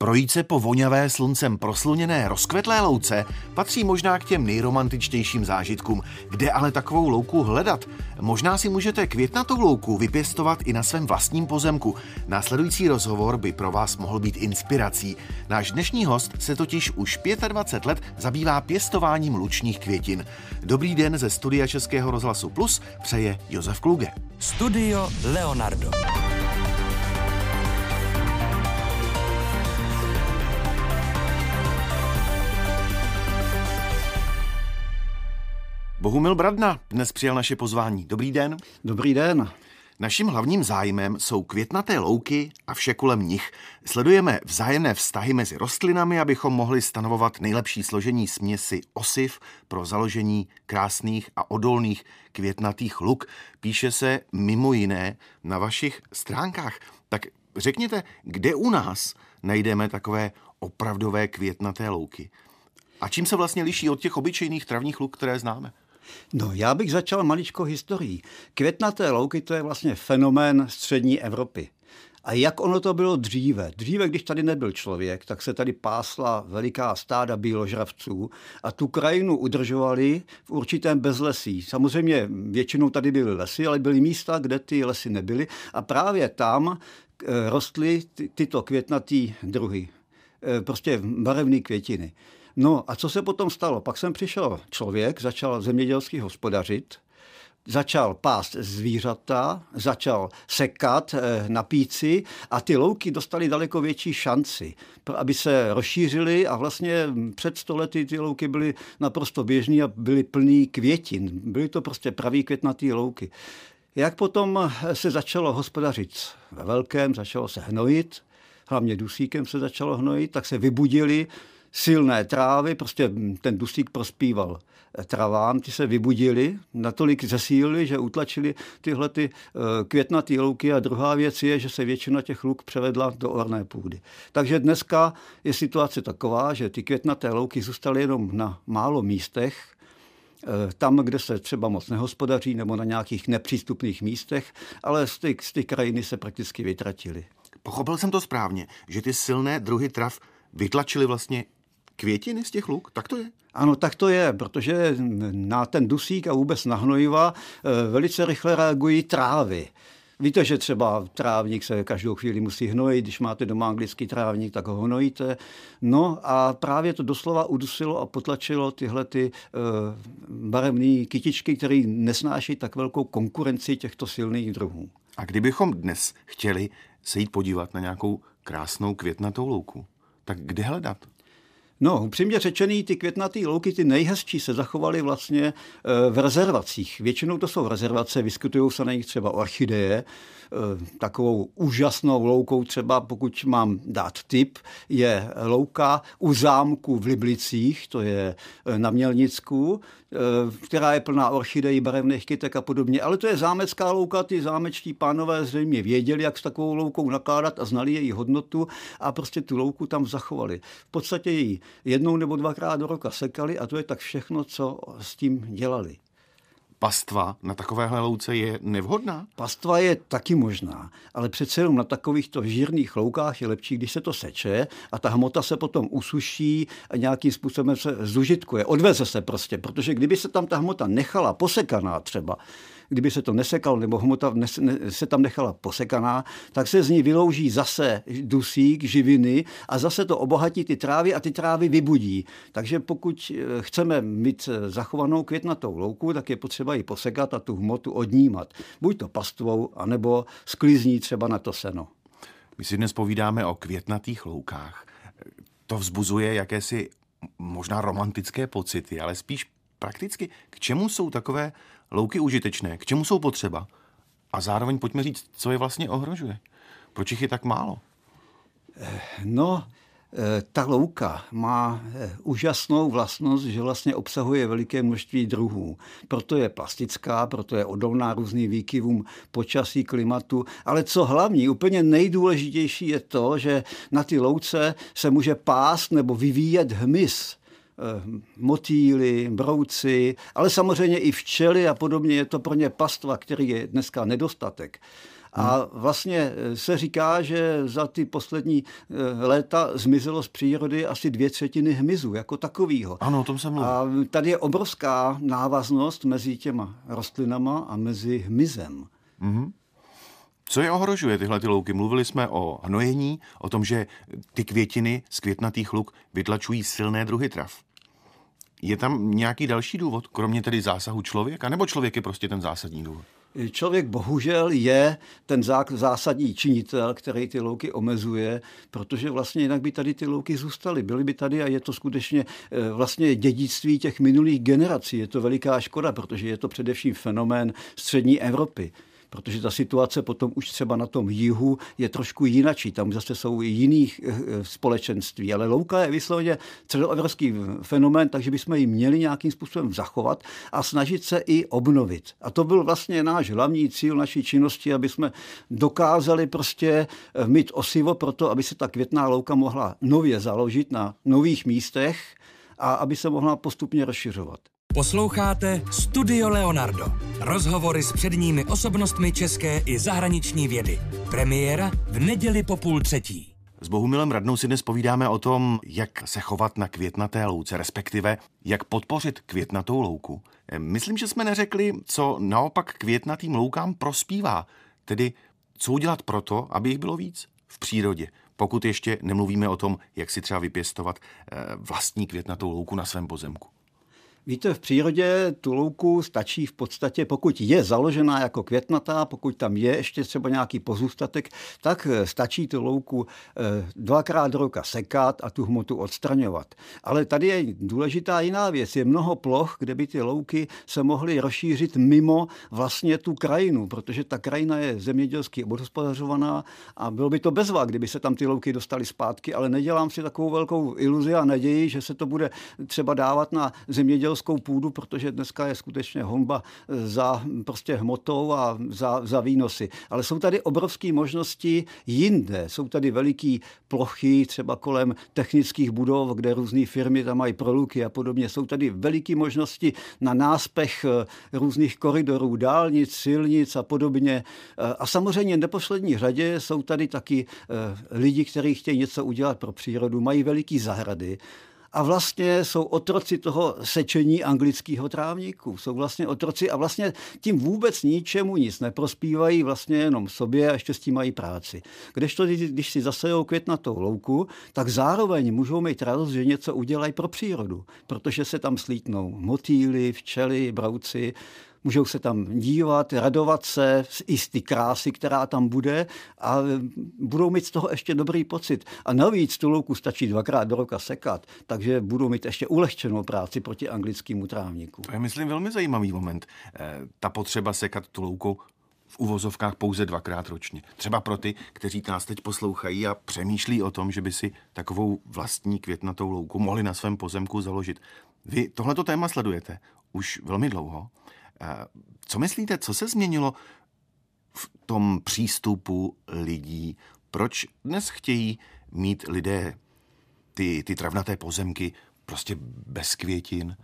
Projít se po voňavé sluncem prosluněné rozkvetlé louce patří možná k těm nejromantičtějším zážitkům. Kde ale takovou louku hledat? Možná si můžete květnatou louku vypěstovat i na svém vlastním pozemku. Následující rozhovor by pro vás mohl být inspirací. Náš dnešní host se totiž už 25 let zabývá pěstováním lučních květin. Dobrý den ze studia Českého rozhlasu Plus přeje Josef Kluge. Studio Leonardo. Bohumil Bradna dnes přijal naše pozvání. Dobrý den. Dobrý den. Naším hlavním zájmem jsou květnaté louky a vše kolem nich. Sledujeme vzájemné vztahy mezi rostlinami, abychom mohli stanovovat nejlepší složení směsi osiv pro založení krásných a odolných květnatých luk. Píše se mimo jiné na vašich stránkách. Tak řekněte, kde u nás najdeme takové opravdové květnaté louky? A čím se vlastně liší od těch obyčejných travních luk, které známe? No, já bych začal maličkou historií. Květnaté louky, to je vlastně fenomén střední Evropy. A jak ono to bylo dříve? Dříve, když tady nebyl člověk, tak se tady pásla veliká stáda býložravců a tu krajinu udržovali v určitém bezlesí. Samozřejmě většinou tady byly lesy, ale byly místa, kde ty lesy nebyly a právě tam rostly tyto květnatý druhy, prostě barevné květiny. No a co se potom stalo? Pak sem přišel člověk, začal zemědělsky hospodařit, začal pást zvířata, začal sekat na píci a ty louky dostaly daleko větší šanci, aby se rozšířily a vlastně před 100 lety ty louky byly naprosto běžný a byly plný květin. Byly to prostě pravý květnatý louky. Jak potom se začalo hospodařit ve velkém, začalo se hnojit, hlavně dusíkem se začalo hnojit, tak se vybudili silné trávy, prostě ten dusík prospíval travám, ty se vybudili, natolik zesílili, že utlačili tyhle květnaté louky a druhá věc je, že se většina těch luk převedla do orné půdy. Takže dneska je situace taková, že ty květnaté louky zůstaly jenom na málo místech, tam, kde se třeba moc nehospodaří nebo na nějakých nepřístupných místech, ale z té krajiny se prakticky vytratily. Pochopil jsem to správně, že ty silné druhy trav vytlačily vlastně květiny z těch luk? Tak to je? Ano, tak to je, protože na ten dusík a vůbec na hnojiva velice rychle reagují trávy. Víte, že třeba trávník se každou chvíli musí hnojit, když máte doma anglický trávník, tak ho hnojíte. No a právě to doslova udusilo a potlačilo tyhle barevné kytičky, které nesnáší tak velkou konkurenci těchto silných druhů. A kdybychom dnes chtěli se jít podívat na nějakou krásnou květnatou louku, tak kde hledat? No, upřímně řečený, ty květnatý louky, ty nejhezčí se zachovaly vlastně v rezervacích. Většinou to jsou rezervace, vyskytují se na nich třeba orchideje. Takovou úžasnou loukou třeba, pokud mám dát tip, je louka u zámku v Liblicích, to je na Mělnicku, která je plná orchidejí, barevných kytek a podobně. Ale to je zámecká louka, ty zámečtí pánové zřejmě věděli, jak s takovou loukou nakládat a znali její hodnotu a prostě tu louku tam zachovali. V podstatě ji jednou nebo dvakrát do roka sekali a to je tak všechno, co s tím dělali. Pastva na takovéhle louce je nevhodná? Pastva je taky možná, ale přece jenom na takovýchto žírných loukách je lepší, když se to seče a ta hmota se potom usuší a nějakým způsobem se zužitkuje, odveze se prostě, protože kdyby se tam ta hmota nechala posekaná třeba, kdyby se to nesekalo nebo hmota se tam nechala posekaná, tak se z ní vylouží zase dusík, živiny a zase to obohatí ty trávy a ty trávy vybudí. Takže pokud chceme mít zachovanou květnatou louku, tak je potřeba ji posekat a tu hmotu odnímat. Buď to pastvou, anebo sklizní třeba na to seno. My si dnes povídáme o květnatých loukách. To vzbuzuje jakési možná romantické pocity, ale spíš prakticky, k čemu jsou takové louky užitečné, k čemu jsou potřeba? A zároveň pojďme říct, co je vlastně ohrožuje. Proč jich je tak málo? No, ta louka má úžasnou vlastnost, že vlastně obsahuje veliké množství druhů. Proto je plastická, proto je odolná různým výkyvům počasí, klimatu. Ale co hlavní, úplně nejdůležitější je to, že na ty louce se může pást nebo vyvíjet hmyz. Motýly, brouci, ale samozřejmě i včely a podobně. Je to pro ně pastva, který je dneska nedostatek. A vlastně se říká, že za ty poslední léta zmizelo z přírody asi 2/3 hmyzu jako takovýho. Ano, o tom jsem mluvil. A tady je obrovská návaznost mezi těma rostlinama a mezi hmyzem. Co je ohrožuje tyhle ty louky? Mluvili jsme o hnojení, o tom, že ty květiny z květnatých luk vytlačují silné druhy trav. Je tam nějaký další důvod, kromě tedy zásahu člověka? Nebo člověk je prostě ten zásadní důvod? Člověk bohužel je ten zásadní činitel, který ty louky omezuje, protože vlastně jinak by tady ty louky zůstaly. Byly by tady a je to skutečně vlastně dědictví těch minulých generací. Je to veliká škoda, protože je to především fenomén střední Evropy. Protože ta situace potom už třeba na tom jihu je trošku jinačí. Tam zase jsou i jiných společenství. Ale louka je vysloveně celoevropský fenomén, takže bychom ji měli nějakým způsobem zachovat a snažit se i obnovit. A to byl vlastně náš hlavní cíl naší činnosti, aby jsme dokázali prostě mít osivo pro to, aby se ta květná louka mohla nově založit na nových místech a aby se mohla postupně rozšiřovat. Posloucháte Studio Leonardo. Rozhovory s předními osobnostmi české i zahraniční vědy. Premiéra v neděli po 2:30. S Bohumilem Radnou si dnes povídáme o tom, jak se chovat na květnaté louce, respektive jak podpořit květnatou louku. Myslím, že jsme neřekli, co naopak květnatým loukám prospívá. Tedy co udělat proto, aby jich bylo víc v přírodě. Pokud ještě nemluvíme o tom, jak si třeba vypěstovat vlastní květnatou louku na svém pozemku. Víte, v přírodě tu louku stačí v podstatě, pokud je založená jako květnatá, pokud tam je ještě třeba nějaký pozůstatek, tak stačí tu louku 2krát do roka sekat a tu hmotu odstraňovat. Ale tady je důležitá jiná věc. Je mnoho ploch, kde by ty louky se mohly rozšířit mimo vlastně tu krajinu, protože ta krajina je zemědělsky obhospodařovaná a bylo by to bezva, kdyby se tam ty louky dostaly zpátky, ale nedělám si takovou velkou iluzi a naději, že se to bude třeba dávat na zemědělskou půdu, protože dneska je skutečně honba za prostě hmotou a za výnosy. Ale jsou tady obrovské možnosti jinde. Jsou tady veliké plochy, třeba kolem technických budov, kde různé firmy tam mají proluky a podobně. Jsou tady veliké možnosti na náspech různých koridorů, dálnic, silnic a podobně. A samozřejmě v neposlední řadě jsou tady taky lidi, kteří chtějí něco udělat pro přírodu, mají veliký zahrady. A vlastně jsou otroci toho sečení anglického trávníku. Jsou vlastně otroci a vlastně tím vůbec ničemu nic neprospívají, vlastně jenom sobě a ještě s tím mají práci. Kdežto, když si zasejou květnatou louku, tak zároveň můžou mít radost, že něco udělají pro přírodu, protože se tam slítnou motýly, včely, brouci, můžou se tam dívat, radovat se i z té krásy, která tam bude a budou mít z toho ještě dobrý pocit. A navíc tu louku stačí 2krát do roka sekat, takže budou mít ještě ulehčenou práci proti anglickému trávníku. To je, myslím, velmi zajímavý moment. Ta potřeba sekat tu louku v uvozovkách pouze 2krát ročně. Třeba pro ty, kteří nás teď poslouchají a přemýšlí o tom, že by si takovou vlastní květnatou louku mohli na svém pozemku založit. Vy tohleto téma sledujete už velmi dlouho. Co myslíte, co se změnilo v tom přístupu lidí? Proč dnes chtějí mít lidé ty travnaté pozemky prostě bez květin,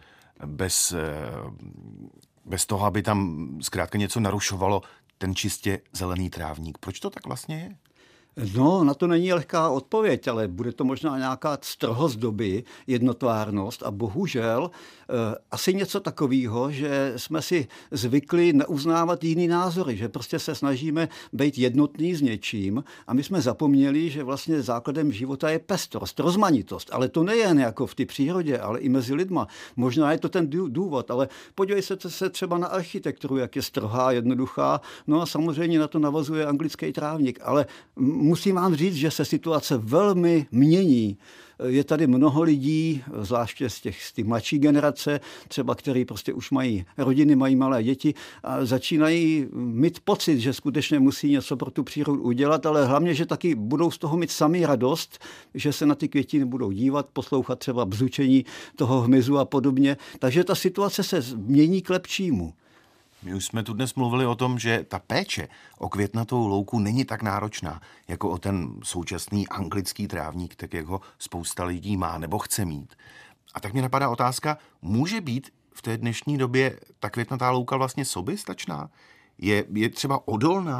bez toho, aby tam zkrátka něco narušovalo ten čistě zelený trávník? Proč to tak vlastně je? No, na to není lehká odpověď, ale bude to možná nějaká strohost doby, jednotvárnost a bohužel asi něco takového, že jsme si zvykli neuznávat jiný názory, že prostě se snažíme být jednotný s něčím a my jsme zapomněli, že vlastně základem života je pestrost, rozmanitost, ale to nejen jako v té přírodě, ale i mezi lidma. Možná je to ten důvod, ale podívejte se třeba na architekturu, jak je strohá, jednoduchá, no a samozřejmě na to navazuje anglický trávník, ale musím vám říct, že se situace velmi mění. Je tady mnoho lidí, zvláště z té mladší generace, třeba který prostě už mají rodiny, mají malé děti a začínají mít pocit, že skutečně musí něco pro tu přírodu udělat, ale hlavně, že taky budou z toho mít sami radost, že se na ty květiny budou dívat, poslouchat třeba bzučení toho hmyzu a podobně. Takže ta situace se mění k lepšímu. My už jsme tu dnes mluvili o tom, že ta péče o květnatou louku není tak náročná, jako o ten současný anglický trávník, tak jak ho spousta lidí má nebo chce mít. A tak mě napadá otázka, může být v té dnešní době ta květnatá louka vlastně soběstačná? Je třeba odolná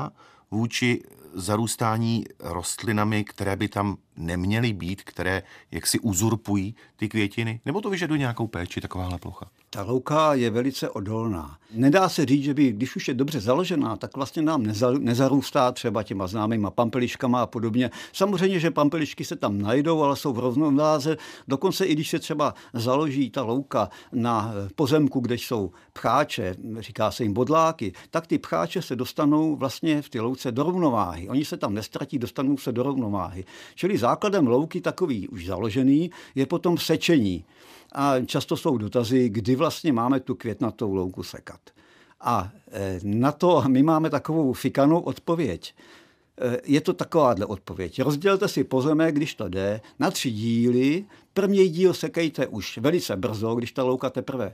vůči zarůstání rostlinami, které by tam neměly být, které jaksi uzurpují ty květiny? Nebo to vyžaduje nějakou péči, takováhle plocha? Ta louka je velice odolná. Nedá se říct, že by, když už je dobře založená, tak vlastně nám nezarůstá třeba těma známýma pampeliškama a podobně. Samozřejmě, že pampelišky se tam najdou, ale jsou v rovnováze. Dokonce i když se třeba založí ta louka na pozemku, kde jsou pcháče, říká se jim bodláky, tak ty pcháče se dostanou vlastně v ty louce do rovnováhy. Oni se tam nestratí, dostanou se do rovnováhy. Čili základem louky takový už založený je potom sečení. A často jsou dotazy, kdy vlastně máme tu květnatou louku sekat. A na to my máme takovou fikanou odpověď. Je to takováhle odpověď. Rozdělte si pozemek, když to jde, na 3 díly. První díl sekejte už velice brzo, když ta louka teprve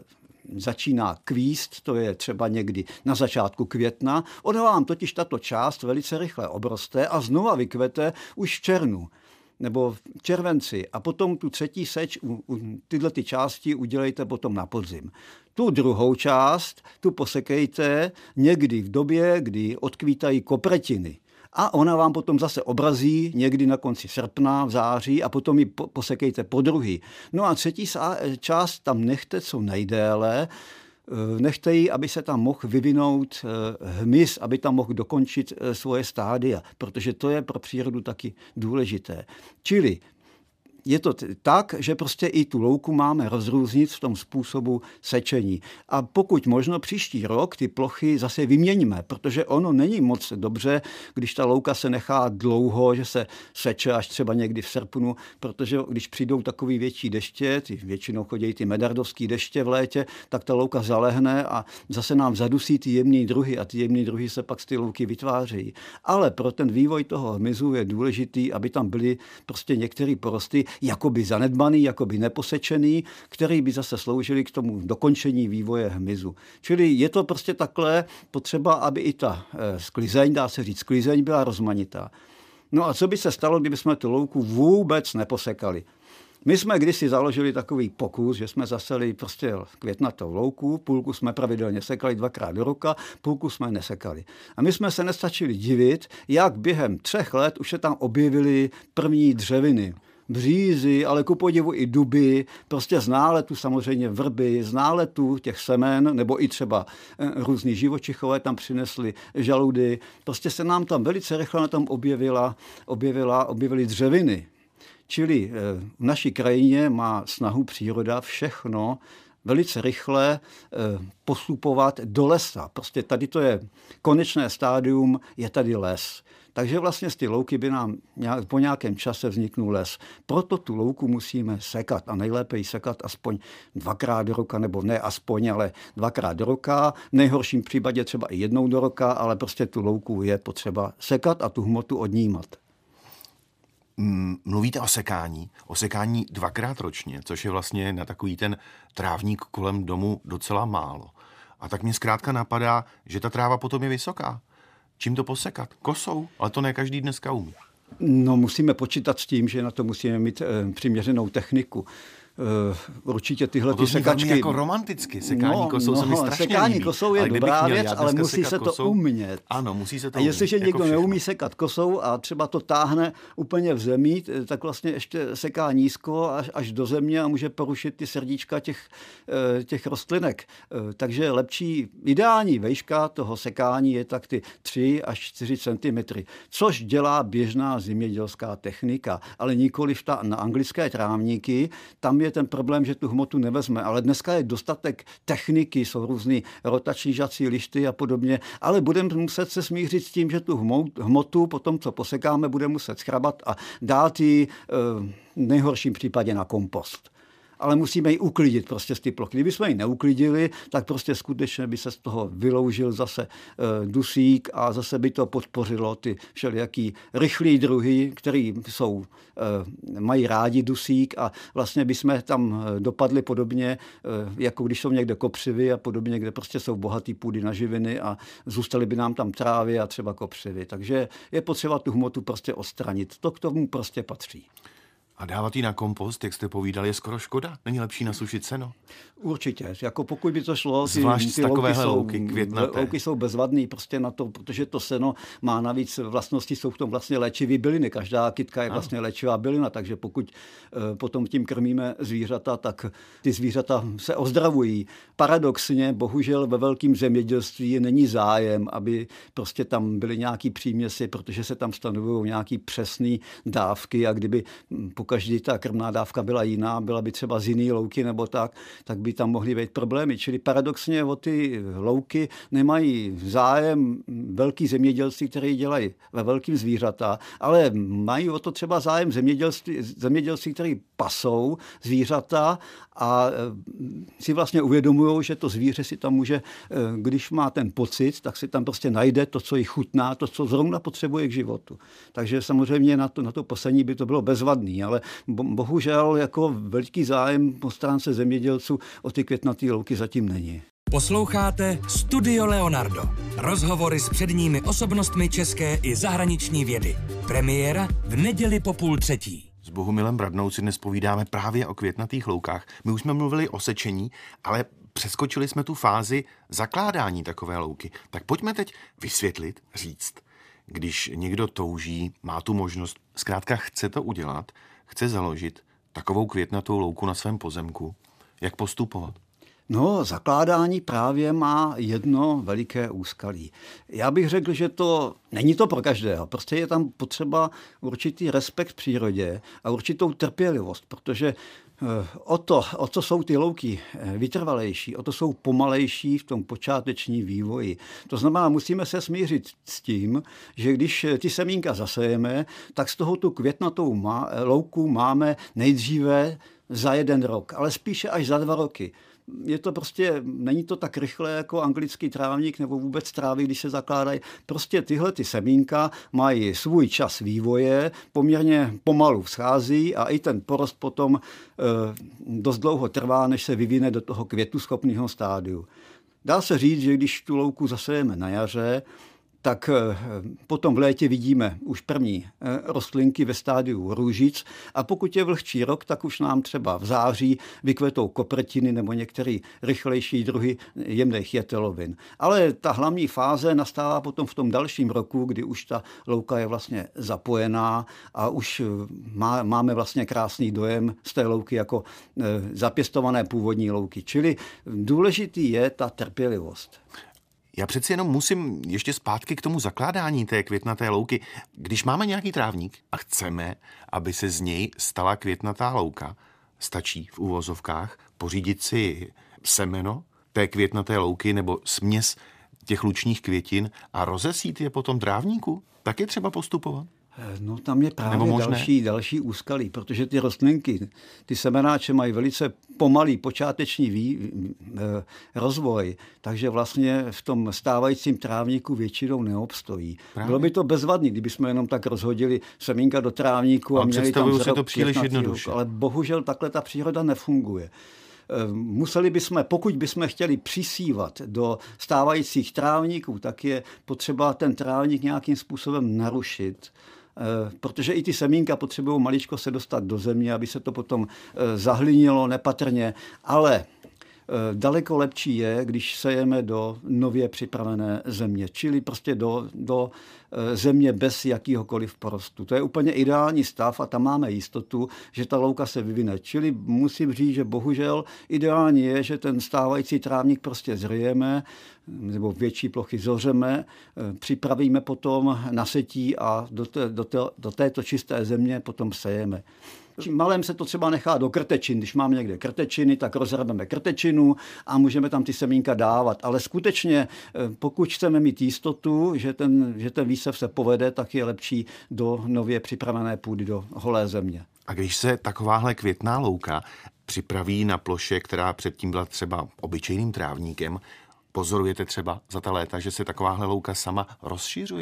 začíná kvíst, to je třeba někdy na začátku května. Ona vám totiž tato část velice rychle obroste a znova vykvete už v červnu nebo v červenci. A potom tu třetí seč, tyhle ty části udělejte potom na podzim. Tu druhou část, tu posekejte někdy v době, kdy odkvítají kopretiny. A ona vám potom zase obrazí někdy na konci srpna, v září a potom ji posekejte podruhý. No a třetí část tam nechte co nejdéle, nechte ji, aby se tam mohl vyvinout hmyz, aby tam mohl dokončit svoje stádia, protože to je pro přírodu taky důležité. Čili je to tak, že prostě i tu louku máme rozrůznit v tom způsobu sečení. A pokud možno příští rok ty plochy zase vyměníme, protože ono není moc dobře, když ta louka se nechá dlouho, že se seče až třeba někdy v srpnu, protože když přijdou takový větší deště, většinou chodí ty medardovský deště v létě, tak ta louka zalehne a zase nám zadusí ty jemný druhy a ty jemný druhy se pak z ty louky vytvářejí. Ale pro ten vývoj toho hmyzu je důležitý, aby tam byly prostě některé porosty, jakoby zanedbaný, jakoby neposečený, který by zase sloužili k tomu dokončení vývoje hmyzu. Čili je to prostě takhle potřeba, aby i ta sklizeň, dá se říct, sklizeň byla rozmanitá. No a co by se stalo, kdyby jsme tu louku vůbec neposekali? My jsme kdysi založili takový pokus, že jsme zaseli prostě květnatou louku, půlku jsme pravidelně sekali 2krát do roka, půlku jsme nesekali. A my jsme se nestačili divit, jak během 3 let už se tam objevily první dřeviny. Břízy, ale ku podivu i duby, prostě z náletu samozřejmě vrby, z náletu těch semen, nebo i třeba různý živočichové tam přinesli žaludy. Prostě se nám tam velice rychle na tom objevily dřeviny. Čili v naší krajině má snahu příroda všechno velice rychle postupovat do lesa. Prostě tady to je konečné stádium, je tady les. Takže vlastně z ty louky by nám po nějakém čase vzniknul les. Proto tu louku musíme sekat a nejlépe ji sekat aspoň 2krát do roka, nebo ne aspoň, ale 2krát do roka. V nejhorším případě třeba i 1 do roka, ale prostě tu louku je potřeba sekat a tu hmotu odnímat. Mluvíte o sekání 2krát ročně, což je vlastně na takový ten trávník kolem domu docela málo. A tak mě zkrátka napadá, že ta tráva potom je vysoká. Čím to posekat? Kosou? Ale to ne každý dneska umí. No, musíme počítat s tím, že na to musíme mít přiměřenou techniku. Určitě tyhle ty sekačky... jako romanticky. Sekání kosou se mi strašně sekání líbí. kosou je dobrá věc, ale musí se to umět. Ano, musí se to umět. A jestliže jako někdo všechno neumí sekat kosou a třeba to táhne úplně v zemi, tak vlastně ještě seká nízko až do země a může porušit ty srdíčka těch rostlinek. Takže lepší, ideální výška toho sekání je tak ty 3 až 4 cm, což dělá běžná zemědělská technika, ale nikoliv na anglické trávníky. Tam je ten problém, že tu hmotu nevezme, ale dneska je dostatek techniky, jsou různý rotační žací lišty a podobně, ale budeme muset se smířit s tím, že tu hmotu potom, co posekáme, budeme muset schrabat a dát ji v nejhorším případě na kompost. Ale musíme ji uklidit prostě z ty plochy. Kdybychom ji neuklidili, tak prostě skutečně by se z toho vyloužil zase dusík a zase by to podpořilo ty všelijaký rychlý druhy, který mají rádi dusík a vlastně bychom tam dopadli podobně, jako když jsou někde kopřivy a podobně, kde prostě jsou bohatý půdy na živiny a zůstaly by nám tam trávy a třeba kopřivy. Takže je potřeba tu hmotu prostě odstranit. To k tomu prostě patří. A dávat ji na kompost, jak jste povídal, je skoro škoda. Není lepší nasušit seno? Určitě. Jako pokud by to šlo, zvlášť ty takovéhle louky květnaté. Louky jsou bezvadný prostě na to, protože to seno má navíc vlastnosti, jsou v tom vlastně léčivý byliny. Každá kytka je vlastně léčivá bylina, takže pokud potom tím krmíme zvířata, tak ty zvířata se ozdravují. Paradoxně, bohužel ve velkém zemědělství není zájem, aby prostě tam byly nějaký příměsi, protože se tam stanovují nějaký přesný dávky a kdyby pokaždý ta krmná dávka byla jiná, byla by třeba z jiný louky nebo tak by tam mohly být problémy. Čili paradoxně o ty louky nemají zájem velký zemědělství, který dělají ve velkým zvířata, ale mají o to třeba zájem zemědělství, který pasou zvířata a si vlastně uvědomují, že to zvíře si tam může, když má ten pocit, tak si tam prostě najde to, co jí chutná, to, co zrovna potřebuje k životu. Takže samozřejmě na to poslední by to bylo bezvadný, ale bohužel jako velký zájem po stránce zemědělců o ty květnaté louky zatím není. Posloucháte Studio Leonardo. Rozhovory s předními osobnostmi české i zahraniční vědy. Premiéra v neděli po 2:30. S Bohumilem Bradnou si dnes povídáme právě o květnatých loukách. My už jsme mluvili o sečení, ale přeskočili jsme tu fázi zakládání takové louky. Tak pojďme teď vysvětlit, říct, když někdo touží, má tu možnost, zkrátka chce to udělat, chce založit takovou květnatou louku na svém pozemku, jak postupovat? No, zakládání právě má jedno veliké úskalí. Já bych řekl, že není to pro každého. Prostě je tam potřeba určitý respekt přírodě a určitou trpělivost, protože o to jsou ty louky vytrvalejší, o to jsou pomalejší v tom počátečním vývoji. To znamená, musíme se smířit s tím, že když ty semínka zasejeme, tak z toho tu květnatou louku máme nejdříve za 1 rok, ale spíše až za 2 roky. Není to tak rychle jako anglický trávník nebo vůbec trávy, když se zakládají. Prostě tyhle ty semínka mají svůj čas vývoje, poměrně pomalu vzchází a i ten porost potom dost dlouho trvá, než se vyvine do toho květuschopného stádiu. Dá se říct, že když tu louku zasejeme na jaře, tak potom v létě vidíme už první rostlinky ve stádiu růžic a pokud je vlhčí rok, tak už nám třeba v září vykvetou koprtiny nebo některé rychlejší druhy jemných jetelovin. Ale ta hlavní fáze nastává potom v tom dalším roku, kdy už ta louka je vlastně zapojená a už máme vlastně krásný dojem z té louky jako zapěstované původní louky. Čili důležitý je ta trpělivost. Já přeci jenom musím ještě zpátky k tomu zakládání té květnaté louky. Když máme nějaký trávník a chceme, aby se z něj stala květnatá louka, stačí v uvozovkách pořídit si semeno té květnaté louky nebo směs těch lučních květin a rozesít je po tom trávníku? Tak je třeba postupovat? No tam je právě další úskalí, protože ty rostlinky, ty semenáče mají velice pomalý počáteční rozvoj, takže vlastně v tom stávajícím trávníku většinou neobstojí. Právě. Bylo by to bezvadný, kdybychom jenom tak rozhodili semínka do trávníku a měli tam se to příliš jednoduše. Ale bohužel takhle ta příroda nefunguje. Museli bychom, pokud bychom chtěli přisívat do stávajících trávníků, tak je potřeba ten trávník nějakým způsobem narušit, protože i ty semínka potřebují maličko se dostat do země, aby se to potom zahlinilo nepatrně, ale daleko lepší je, když sejeme do nově připravené země, čili prostě do země bez jakýhokoliv porostu. To je úplně ideální stav a tam máme jistotu, že ta louka se vyvine. Čili musím říct, že bohužel ideální je, že ten stávající trávník prostě zryjeme nebo větší plochy zořeme, připravíme potom na setí a do této čisté země potom sejeme. Malém se to třeba nechá do krtečin. Když máme někde krtečiny, tak rozhrabeme krtečinu a můžeme tam ty semínka dávat. Ale skutečně, pokud chceme mít jistotu, že ten výsev se povede, tak je lepší do nově připravené půdy, do holé země. A když se takováhle květná louka připraví na ploše, která předtím byla třeba obyčejným trávníkem, pozorujete třeba za ta léta, že se takováhle louka sama rozšiřuje?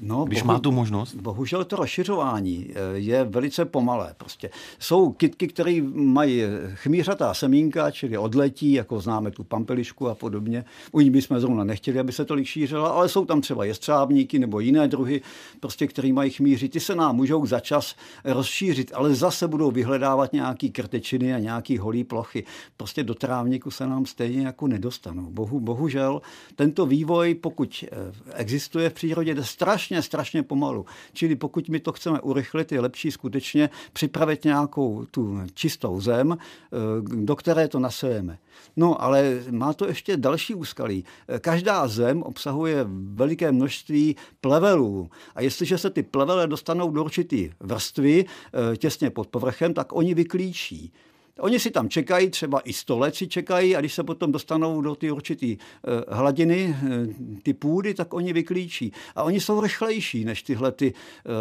No, když má tu možnost? Bohužel to rozšiřování je velice pomalé. Prostě. Jsou kytky, které mají chmířatá semínka, čili odletí, jako známe tu pampelišku a podobně. U ní bychom zrovna nechtěli, aby se tolik šířila, ale jsou tam třeba jestřábníky nebo jiné druhy, prostě, které mají chmíři. Ty se nám můžou za čas rozšířit, ale zase budou vyhledávat nějaký krtečiny a nějaký holý plochy. Prostě do trávníku se nám stejně jako nedostanou. Bohužel tento vývoj, pokud existuje v přírodě, je strašně pomalu. Čili pokud my to chceme urychlit, je lepší skutečně připravit nějakou tu čistou zem, do které to nasejeme. No, ale má to ještě další úskalí. Každá zem obsahuje veliké množství plevelů a jestliže se ty plevele dostanou do určité vrstvy těsně pod povrchem, tak oni vyklíčí. Oni si tam čekají, třeba i 100 let si čekají a když se potom dostanou do ty určitý hladiny, ty půdy, tak oni vyklíčí. A oni jsou rychlejší než tyhle ty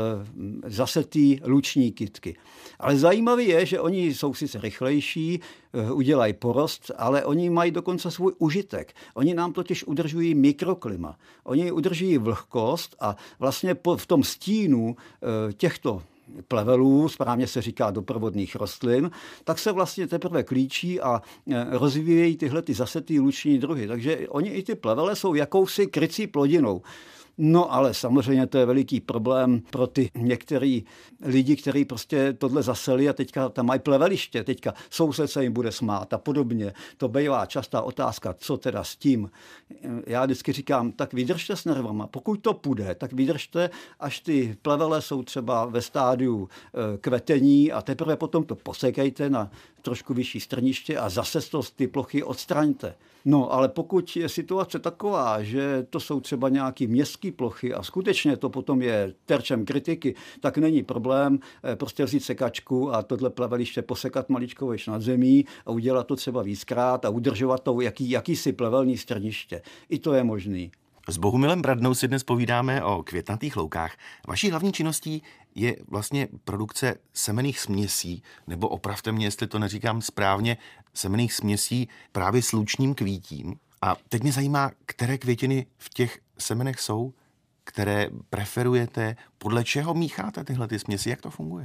zasetý luční kytky. Ale zajímavé je, že oni jsou sice rychlejší, udělají porost, ale oni mají dokonce svůj užitek. Oni nám totiž udržují mikroklima. Oni udržují vlhkost a vlastně v tom stínu těchto plevelů, správně se říká doprovodných rostlin, tak se vlastně teprve klíčí a rozvíjejí tyhle ty zasetý luční druhy. Takže oni i ty plevele jsou jakousi krycí plodinou. No ale samozřejmě to je veliký problém pro ty některý lidi, kteří prostě tohle zaseli a teďka tam mají pleveliště, teďka soused se jim bude smát a podobně. To bývá častá otázka, co teda s tím. Já vždycky říkám, tak vydržte s nervama. Pokud to půjde, tak vydržte, až ty plevele jsou třeba ve stádiu kvetení a teprve potom to posekejte na trošku vyšší strniště a zase ty plochy odstraňte. No, ale pokud je situace taková, že to jsou třeba nějaké městské plochy a skutečně to potom je terčem kritiky, tak není problém prostě vzít sekačku a tohle pleveliště posekat maličko veš nad zemí a udělat to třeba víckrát a udržovat to jakýsi plevelný strniště. I to je možný. S Bohumilem Bradnou si dnes povídáme o květnatých loukách. Vaší hlavní činností je vlastně produkce semenných směsí, nebo opravte mě, jestli to neříkám správně, semenných směsí právě s lučním kvítím. A teď mě zajímá, které květiny v těch semenech jsou, které preferujete, podle čeho mícháte tyhle ty směsi, jak to funguje?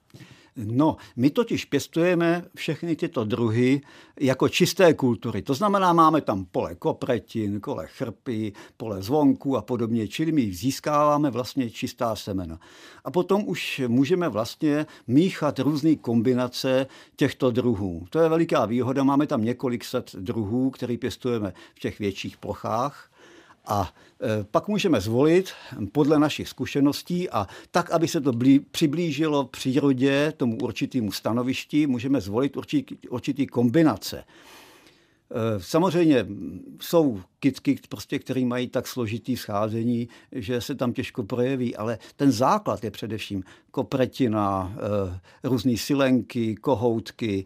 No, my totiž pěstujeme všechny tyto druhy jako čisté kultury. To znamená, máme tam pole kopretin, pole chrpy, pole zvonků a podobně, čili my získáváme vlastně čistá semena. A potom už můžeme vlastně míchat různé kombinace těchto druhů. To je veliká výhoda, máme tam několik set druhů, které pěstujeme v těch větších plochách. A pak můžeme zvolit podle našich zkušeností a tak, aby se to přiblížilo přírodě, tomu určitému stanovišti, můžeme zvolit určitý kombinace. Samozřejmě jsou kytky, prostě, které mají tak složitý scházení, že se tam těžko projeví, ale ten základ je především kopretina, různý silenky, kohoutky,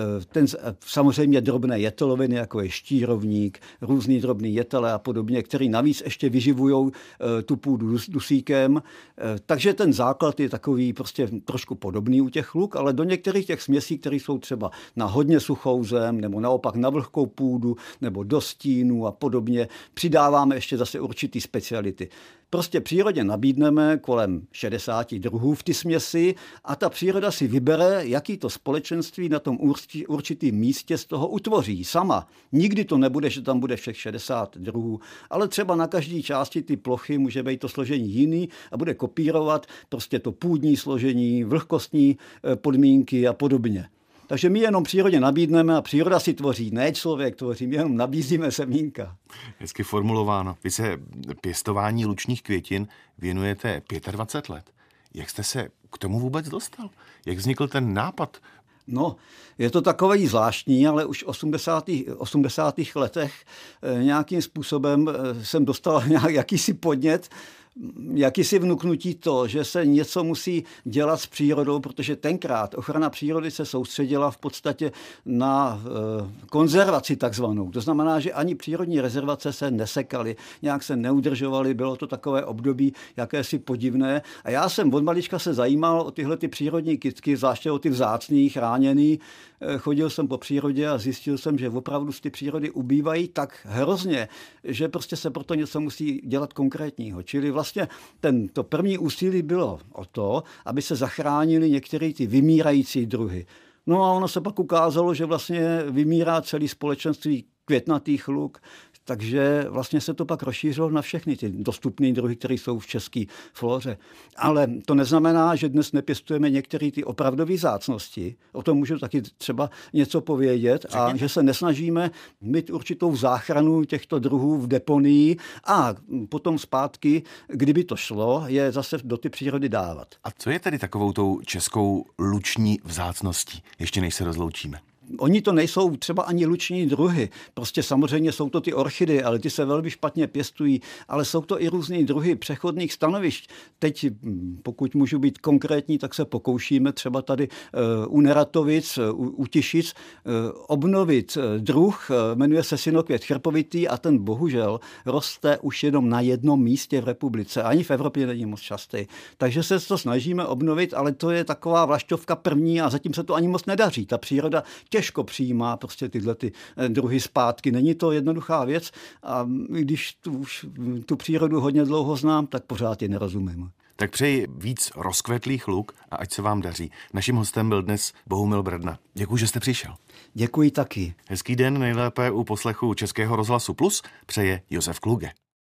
samozřejmě drobné jeteloviny, jako je štírovník, různý drobný jetele a podobně, který navíc ještě vyživují tu půdu dusíkem. Takže ten základ je takový prostě trošku podobný u těch luk, ale do některých těch směsí, které jsou třeba na hodně suchou zem, nebo naopak na vlhkou půdu, nebo do stínu a podobně, přidáváme ještě zase určitý speciality. Prostě přírodě nabídneme kolem 60 druhů v ty směsi a ta příroda si vybere, jaký to společenství na tom určitém místě z toho utvoří sama. Nikdy to nebude, že tam bude všech 60 druhů, ale třeba na každé části ty plochy může být to složení jiný a bude kopírovat prostě to půdní složení, vlhkostní podmínky a podobně. Takže my jenom přírodě nabídneme a příroda si tvoří, ne člověk tvoří, my jenom nabízíme semínka. Hezky formulováno. Vy se pěstování lučních květin věnujete 25 let. Jak jste se k tomu vůbec dostal? Jak vznikl ten nápad? No, je to takový zvláštní, ale už v 80. letech nějakým způsobem jsem dostal jakýsi podnět, jakýsi vnuknutí to, že se něco musí dělat s přírodou, protože tenkrát ochrana přírody se soustředila v podstatě na konzervaci takzvanou. To znamená, že ani přírodní rezervace se nesekaly, nějak se neudržovaly, bylo to takové období jakési podivné. A já jsem od malička se zajímal o tyhle ty přírodní kytky, zvláště o ty vzácný, chráněný. Chodil jsem po přírodě a zjistil jsem, že opravdu z ty přírody ubývají tak hrozně, že prostě se proto něco musí dělat konkrétního. Čili vlastně vlastně to první úsilí bylo o to, aby se zachránili některé ty vymírající druhy. No a ono se pak ukázalo, že vlastně vymírá celé společenství květnatých luk, takže vlastně se to pak rozšířilo na všechny ty dostupné druhy, které jsou v české flóře. Ale to neznamená, že dnes nepěstujeme některé ty opravdové vzácnosti. O tom můžu taky třeba něco povědět. A že se nesnažíme mít určitou záchranu těchto druhů v deponii a potom zpátky, kdyby to šlo, je zase do ty přírody dávat. A co je tedy takovou tou českou luční vzácností, ještě než se rozloučíme? Oni to nejsou třeba ani luční druhy. Prostě samozřejmě jsou to ty orchidy, ale ty se velmi špatně pěstují, ale jsou to i různý druhy přechodných stanovišť. Teď, pokud můžu být konkrétní, tak se pokoušíme třeba tady u Neratovic, u Tišic obnovit druh, jmenuje se synokvět chrpovitý a ten bohužel roste už jenom na jednom místě v republice. Ani v Evropě není moc častý. Takže se to snažíme obnovit, ale to je taková vlašťovka první a zatím se to ani moc nedaří. Ta příroda těžko přijímá prostě tyhle ty druhy zpátky. Není to jednoduchá věc a když už tu přírodu hodně dlouho znám, tak pořád je nerozumím. Tak přeji víc rozkvetlých luk a ať se vám daří. Naším hostem byl dnes Bohumil Brdna. Děkuji, že jste přišel. Děkuji taky. Hezký den, nejlépe u poslechu Českého rozhlasu Plus přeje Josef Kluge.